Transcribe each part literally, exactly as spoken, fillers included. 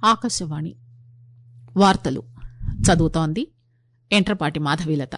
ఆకాశవాణి వార్తలు చదువుతోంది ఎంట్రపాటి మాధవీలత.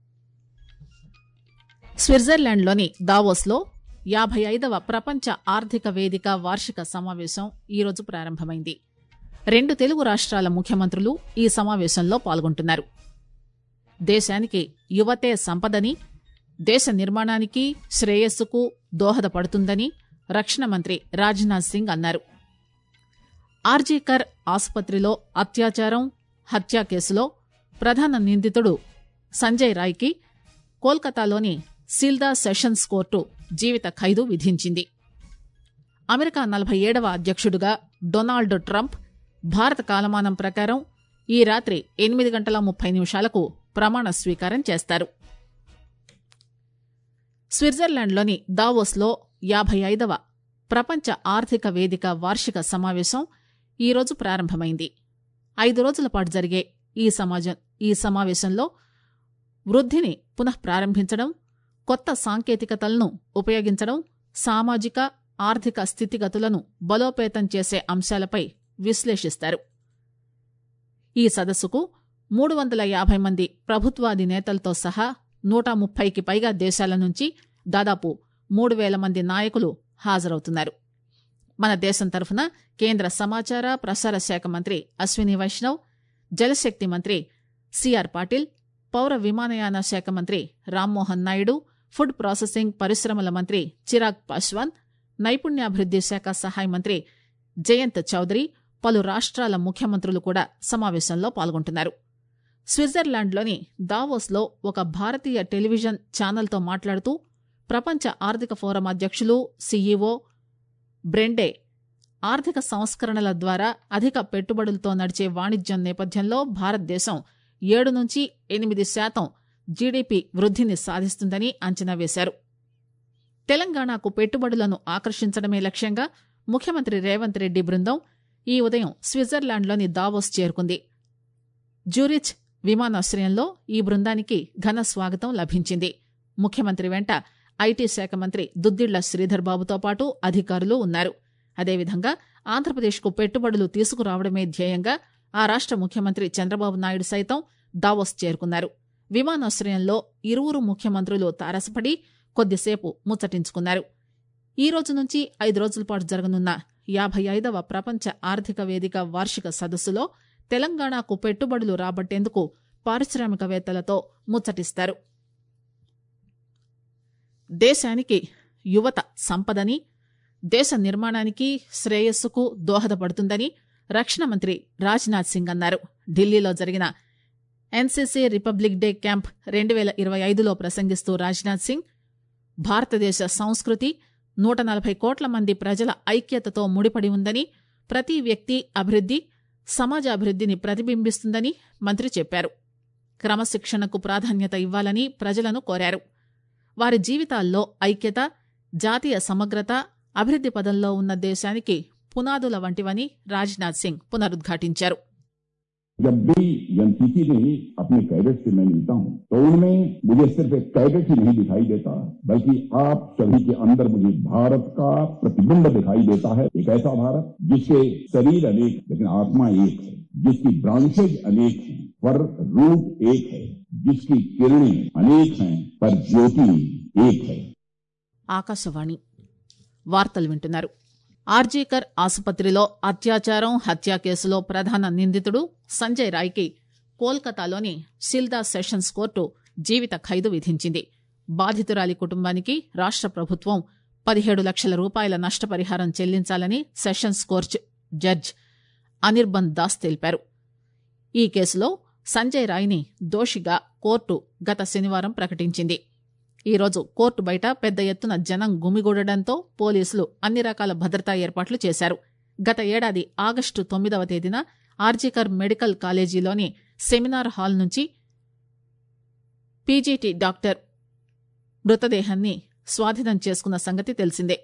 స్విట్జర్లాండ్లోని దావోస్లో యాభై ఐదవ ప్రపంచ ఆర్థిక వేదిక వార్షిక సమావేశం ఈరోజు ప్రారంభమైంది. రెండు తెలుగు రాష్ట్రాల ముఖ్యమంత్రులు ఈ సమావేశంలో పాల్గొంటున్నారు. దేశానికి యువతే సంపదని, దేశ నిర్మాణానికి శ్రేయస్సుకు దోహదపడుతుందని రక్షణ మంత్రి రాజ్నాథ్ సింగ్ అన్నారు. ఆర్జీకర్ ఆసుపత్రిలో అత్యాచారం, హత్య కేసులో ప్రధాన నిందితుడు సంజయ్ రాయ్కి కోల్కతాలోని సీల్దా సెషన్స్ కోర్టు జీవిత ఖైదు విధించింది. అమెరికా నలభై ఏడవ అధ్యక్షుడిగా డొనాల్డ్ ట్రంప్ భారత కాలమానం ప్రకారం ఈ రాత్రి ఎనిమిది గంటల ముప్పై నిమిషాలకు ప్రమాణ స్వీకారం చేస్తారు. స్విట్జర్లాండ్లోని దావోస్లో యాభై ఐదవ ప్రపంచ ఆర్థిక వేదిక వార్షిక సమావేశం ఈరోజు ప్రారంభమైంది. ఐదు రోజుల పాటు జరిగే ఈ సమాజం ఈ సమావేశంలో వృద్ధిని పునః ప్రారంభించడం, కొత్త సాంకేతికతలను ఉపయోగించడం, సామాజిక ఆర్థిక స్థితిగతులను బలోపేతం చేసే అంశాలపై విశ్లేషిస్తారు. ఈ సదస్సుకు మూడు వందల యాభై మంది ప్రభుత్వాధినేతలతో సహా నూట ముప్పైకి పైగా దేశాల నుంచి దాదాపు మూడు వేల మంది నాయకులు హాజరవుతున్నారు. మన దేశం తరఫున కేంద్ర సమాచార ప్రసార శాఖ మంత్రి అశ్విని వైష్ణవ్, జలశక్తి మంత్రి సిఆర్ పాటిల్, పౌర విమానయాన శాఖ మంత్రి రామ్మోహన్ నాయుడు, ఫుడ్ ప్రాసెసింగ్ పరిశ్రమల మంత్రి చిరాగ్ పాస్వాన్, నైపుణ్యాభివృద్ది శాఖ సహాయ మంత్రి జయంత్ చౌదరి, పలు రాష్ట్రాల ముఖ్యమంత్రులు కూడా సమావేశంలో పాల్గొంటున్నారు. స్విట్జర్లాండ్లోని దావోస్లో ఒక భారతీయ టెలివిజన్ ఛానల్తో మాట్లాడుతూ ప్రపంచ ఆర్థిక ఫోరం అధ్యక్షులు సీఈఓ బ్రెండే ఆర్థిక సంస్కరణల ద్వారా అధిక పెట్టుబడులతో నడిచే వాణిజ్యం నేపథ్యంలో భారతదేశం ఏడు నుంచి ఎనిమిది శాతం జీడీపీ వృద్ధిని సాధిస్తుందని అంచనా వేశారు. తెలంగాణకు పెట్టుబడులను ఆకర్షించడమే లక్ష్యంగా ముఖ్యమంత్రి రేవంత్ రెడ్డి బృందం ఈ ఉదయం స్విట్జర్లాండ్లోని దావోస్ చేరుకుంది. జ్యూరిచ్ విమానాశ్రయంలో ఈ బృందానికి ఘన స్వాగతం లభించింది. ముఖ్యమంత్రి వెంట ఐటీ శాఖ మంత్రి దుద్దిళ్ల శ్రీధర్ బాబుతో పాటు అధికారులు ఉన్నారు. అదేవిధంగా ఆంధ్రప్రదేశ్కు పెట్టుబడులు తీసుకురావడమే ధ్యేయంగా ఆ రాష్ట ముఖ్యమంత్రి చంద్రబాబు నాయుడు సైతం దావోస్ చేరుకున్నారు. విమానాశ్రయంలో ఇరువురు ముఖ్యమంత్రులు తారసపడి కొద్దిసేపు ముచ్చటించుకున్నారు. ఈ రోజు నుంచి ఐదు రోజుల పాటు జరగనున్న యాభై ఐదవ ప్రపంచ ఆర్థిక వేదిక వార్షిక సదస్సులో తెలంగాణకు పెట్టుబడులు రాబట్టేందుకు పారిశ్రామికవేత్తలతో ముచ్చటిస్తారు. దేశానికి యువత సంపదని, దేశ నిర్మాణానికి శ్రేయస్సుకు దోహదపడుతుందని రక్షణ మంత్రి రాజ్నాథ్ సింగ్ అన్నారు. ఢిల్లీలో జరిగిన ఎన్సీసీ రిపబ్లిక్ డే క్యాంప్ రెండు వేల ఇరవై ఐదులో ప్రసంగిస్తూ రాజ్నాథ్ సింగ్ భారతదేశ సంస్కృతి నూట నలభై కోట్ల మంది ప్రజల ఐక్యతతో ముడిపడి ఉందని, ప్రతి వ్యక్తి అభివృద్ది సమాజ అభివృద్దిని ప్రతిబింబిస్తుందని మంత్రి చెప్పారు. క్రమశిక్షణకు ప్రాధాన్యత ఇవ్వాలని ప్రజలను కోరారు. వారి జీవితాల్లో ఐక్యత, జాతీయ సమగ్రత, అభివృద్ది పదంలో ఉన్న దేశానికి పునాదుల వంటివని రాజ్నాథ్ సింగ్ పునరుద్ఘాటించారు. जब भी एनसीसी में अपने कैडेट से मैं मिलता हूं तो उनमें मुझे सिर्फ एक कैडेट ही नहीं दिखाई देता, बल्कि आप सभी के अंदर मुझे भारत का प्रतिबिंब दिखाई देता है। एक ऐसा भारत जिसके शरीर अनेक लेकिन आत्मा एक है, जिसकी ब्रांचेज अनेक हैं पर रूट एक है, जिसकी किरणें अनेक हैं पर ज्योति एक है. ఆకాశవాణి వార్తలు వింటున్నారు. ఆర్జీకర్ ఆసుపత్రిలో అత్యాచారం, హత్య కేసులో ప్రధాన నిందితుడు సంజయ్ రాయ్కి కోల్కతాలోని సిల్దా సెషన్స్ కోర్టు జీవిత ఖైదు విధించింది. బాధితురాలి కుటుంబానికి రాష్ట ప్రభుత్వం పదిహేడు లక్షల రూపాయల నష్టపరిహారం చెల్లించాలని sessions court judge Anirban Das తెలిపారు. ఈ కేసులో సంజయ్ రాయ్ని దోషిగా కోర్టు గత శనివారం ప్రకటించింది. ఈరోజు కోర్టు బయట పెద్ద ఎత్తున జనం గుమిగూడడంతో పోలీసులు అన్ని రకాల భద్రతా ఏర్పాట్లు చేశారు. గత ఏడాది ఆగస్టు తొమ్మిదవ తేదీన ఆర్జీకర్ మెడికల్ కాలేజీలోని సెమినార్ హాల్ నుంచి పీజీటీ డాక్టర్ మృతదేహాన్ని స్వాధీనం చేసుకున్న సంగతి తెలిసిందే.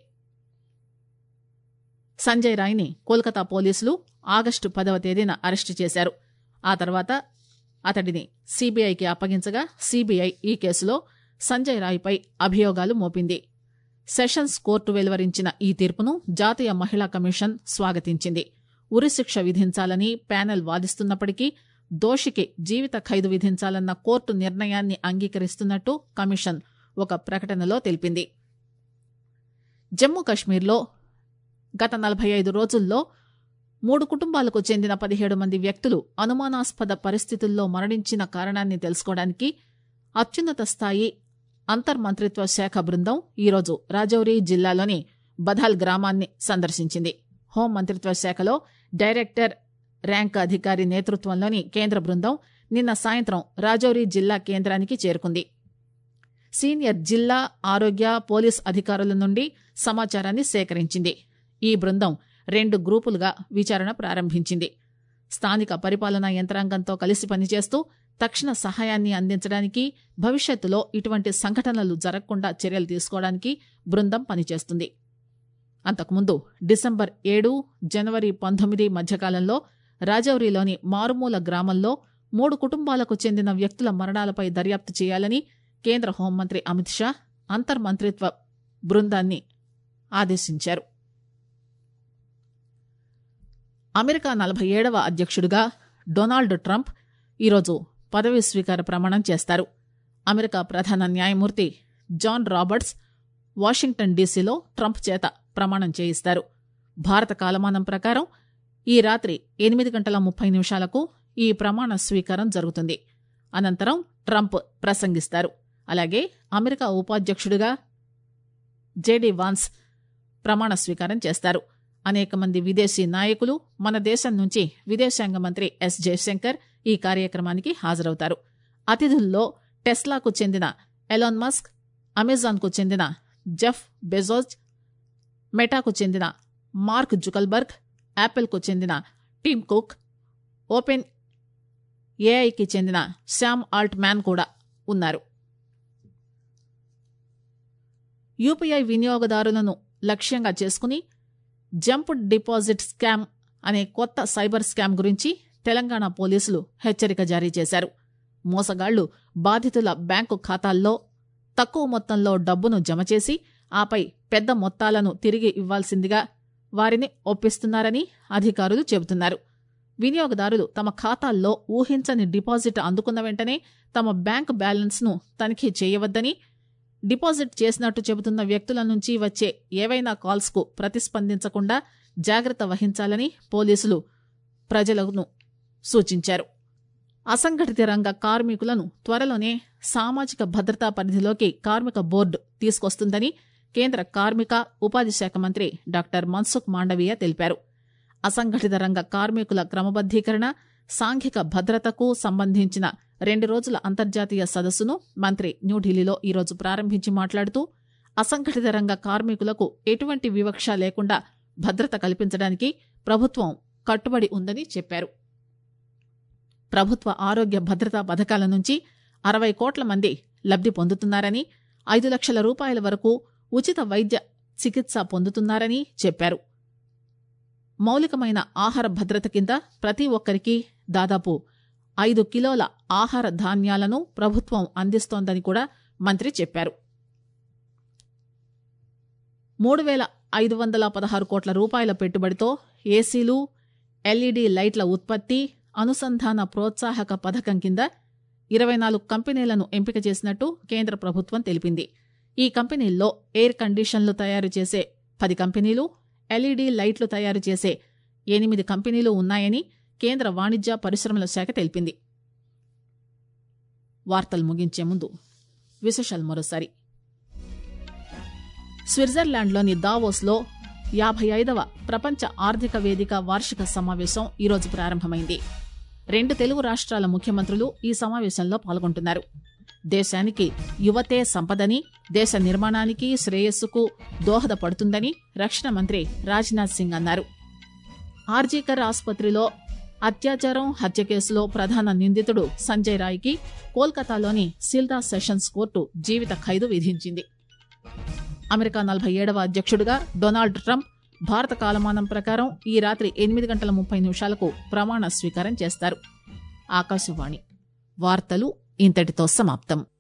సంజయ్ రాయ్ని కోల్కతా పోలీసులు ఆగస్టు పదవ తేదీన అరెస్టు చేశారు. ఆ తర్వాత అతడిని సీబీఐకి అప్పగించగా సీబీఐ ఈ కేసులో సంజయ్ రాయ్పై అభియోగాలు మోపింది. సెషన్స్ కోర్టు వెలువరించిన ఈ తీర్పును జాతీయ మహిళా కమిషన్ స్వాగతించింది. ఉరిశిక్ష విధించాలని ప్యానెల్ వాదిస్తున్నప్పటికీ దోషికి జీవిత ఖైదు విధించాలన్న కోర్టు నిర్ణయాన్ని అంగీకరిస్తున్నట్టు కమిషన్ ఒక ప్రకటనలో తెలిపింది. జమ్మూ కశ్మీర్లో గత నలభై ఐదు రోజుల్లో మూడు కుటుంబాలకు చెందిన పదిహేడు మంది వ్యక్తులు అనుమానాస్పద పరిస్థితుల్లో మరణించిన కారణాన్ని తెలుసుకోవడానికి అత్యున్నత స్థాయి అంతర్మంత్రిత్వ శాఖ బృందం ఈరోజు రాజౌరి జిల్లాలోని బధాల్ గ్రామాన్ని సందర్శించింది. హోం మంత్రిత్వ శాఖలో డైరెక్టర్ ర్యాంక్ అధికారి నేతృత్వంలోని కేంద్ర బృందం నిన్న సాయంత్రం రాజౌరి జిల్లా కేంద్రానికి చేరుకుంది. సీనియర్ జిల్లా ఆరోగ్య పోలీస్ అధికారుల నుండి సమాచారాన్ని సేకరించింది. ఈ బృందం రెండు గ్రూపులుగా విచారణ ప్రారంభించింది. స్థానిక పరిపాలనా యంత్రాంగంతో కలిసి పనిచేస్తూ తక్షణ సహాయాన్ని అందించడానికి, భవిష్యత్తులో ఇటువంటి సంఘటనలు జరగకుండా చర్యలు తీసుకోవడానికి బృందం పనిచేస్తుంది. అంతకుముందు డిసెంబర్ ఏడు జనవరి పంతొమ్మిది మధ్యకాలంలో రాజౌరిలోని మారుమూల గ్రామంలో మూడు కుటుంబాలకు చెందిన వ్యక్తుల మరణాలపై దర్యాప్తు చేయాలని కేంద్ర హోంమంత్రి అమిత్ షా అంతర్మంత్రిత్వ బృందాన్ని ఆదేశించారు. అమెరికా నలభై ఏడవ అధ్యక్షుడిగా డొనాల్డ్ ట్రంప్ ఈరోజు పదవీ స్వీకార ప్రమాణం చేస్తారు. అమెరికా ప్రధాన న్యాయమూర్తి జాన్ రాబర్ట్స్ వాషింగ్టన్ డీసీలో ట్రంప్ చేత ప్రమాణం చేయిస్తారు. భారత కాలమానం ప్రకారం ఈ రాత్రి ఎనిమిది గంటల ముప్పై నిమిషాలకు ఈ ప్రమాణ స్వీకారం జరుగుతుంది. అనంతరం ట్రంప్ ప్రసంగిస్తారు. అలాగే అమెరికా ఉపాధ్యక్షుడిగా జేడీ వాన్స్ ప్రమాణ స్వీకారం చేస్తారు. అనేక మంది విదేశీ నాయకులు, మన దేశం నుంచి విదేశాంగ మంత్రి ఎస్ జయశంకర్ ఈ కార్యక్రమానికి హాజరవుతారు. అతిథుల్లో టెస్లాకు చెందిన ఎలాన్ మస్క్, అమెజాన్కు చెందిన జెఫ్ బెజోస్, మెటాకు చెందిన మార్క్ జుకల్బర్గ్, యాపిల్కు చెందిన టిమ్ కుక్, ఓపెన్ ఏఐకి చెందిన శామ్ ఆల్ట్ మ్యాన్ కూడా ఉన్నారు. యూపీఐ వినియోగదారులను లక్ష్యంగా చేసుకుని జంప్ డిపాజిట్ స్కామ్ అనే కొత్త సైబర్ స్కామ్ గురించి తెలంగాణ పోలీసులు హెచ్చరిక జారీ చేశారు. మోసగాళ్లు బాధితుల బ్యాంకు ఖాతాల్లో తక్కువ మొత్తంలో డబ్బును జమ చేసి ఆపై పెద్ద మొత్తాలను తిరిగి ఇవ్వాల్సిందిగా వారిని ఒప్పిస్తున్నారని అధికారులు చెబుతున్నారు. వినియోగదారులు తమ ఖాతాల్లో ఊహించని డిపాజిట్ అందుకున్న వెంటనే తమ బ్యాంకు బ్యాలెన్స్ ను తనిఖీ చేయవద్దని, డిపాజిట్ చేసినట్టు చెబుతున్న వ్యక్తుల నుంచి వచ్చే ఏవైనా కాల్స్ కు ప్రతిస్పందించకుండా జాగ్రత్త వహించాలని పోలీసులు ప్రజలను సూచించారు. అసంఘటిత రంగ కార్మికులను త్వరలోనే సామాజిక భద్రతా పరిధిలోకి కార్మిక బోర్డు తీసుకొస్తుందని కేంద్ర కార్మిక ఉపాధి శాఖ మంత్రి డాక్టర్ మన్సుఖ్ మాండవీయ తెలిపారు. అసంఘటిత రంగ కార్మికుల క్రమబద్దీకరణ, సాంఘిక భద్రతకు సంబంధించిన రెండు రోజుల అంతర్జాతీయ సదస్సును మంత్రి న్యూఢిల్లీలో ఈరోజు ప్రారంభించి మాట్లాడుతూ అసంఘటిత రంగ కార్మికులకు ఎటువంటి వివక్ష లేకుండా భద్రత కల్పించడానికి ప్రభుత్వం కట్టుబడి ఉందని చెప్పారు. ప్రభుత్వ ఆరోగ్య భద్రతా పథకాల నుంచి అరవై కోట్ల మంది లబ్ది పొందుతున్నారని, ఐదు లక్షల రూపాయల వరకు ఉచిత వైద్య చికిత్స పొందుతున్నారని చెప్పారు. మౌలికమైన ఆహార భద్రత కింద ప్రతి ఒక్కరికి దాదాపు ఐదు కిలోల ఆహార ధాన్యాలను ప్రభుత్వం అందిస్తోందని కూడా మంత్రి చెప్పారు. మూడు వేల ఐదు వందల పదహారు కోట్ల రూపాయల పెట్టుబడితో ఏసీలు, ఎల్ఈడీ లైట్ల ఉత్పత్తి, అనుసంధాన ప్రోత్సాహక పథకం కింద ఇరవై నాలుగు కంపెనీలను ఎంపిక చేసినట్టు కేంద్ర ప్రభుత్వం తెలిపింది. ఈ కంపెనీల్లో ఎయిర్ కండిషన్లు తయారు చేసే పది కంపెనీలు, ఎల్ఈడీ లైట్లు తయారు చేసే ఎనిమిది కంపెనీలు ఉన్నాయని కేంద్ర వాణిజ్య పరిశ్రమల శాఖ తెలిపింది. వార్తలు ముగించే ముందు విశేషాలు మరోసారి. స్విట్జర్లాండ్లోని దావోస్లో యాభై ఐదవ ప్రపంచ ఆర్థిక వేదిక వార్షిక సమావేశం ఈరోజు ప్రారంభమైంది. రెండు తెలుగు రాష్ట్రాల ముఖ్యమంత్రులు ఈ సమావేశంలో పాల్గొంటున్నారు. దేశానికి యువతే సంపదని, దేశ నిర్మాణానికి, శ్రేయస్సుకు దోహదపడుతుందని రక్షణ మంత్రి రాజ్నాథ్ సింగ్ అన్నారు. ఆర్జీకర్ ఆసుపత్రిలో అత్యాచారం, హత్య కేసులో ప్రధాన నిందితుడు సంజయ్ రాయ్కి కోల్కతాలోని సిల్దా సెషన్స్ కోర్టు జీవిత ఖైదు విధించింది. అమెరికా నలభై ఏడవ అధ్యక్షుడిగా డొనాల్డ్ ట్రంప్ భారత కాలమానం ప్రకారం ఈ రాత్రి ఎనిమిది గంటల ముప్పై నిమిషాలకు ప్రమాణ స్వీకారం చేస్తారు. ఆకాశవాణి వార్తలు ఇంతటితో సమాప్తం.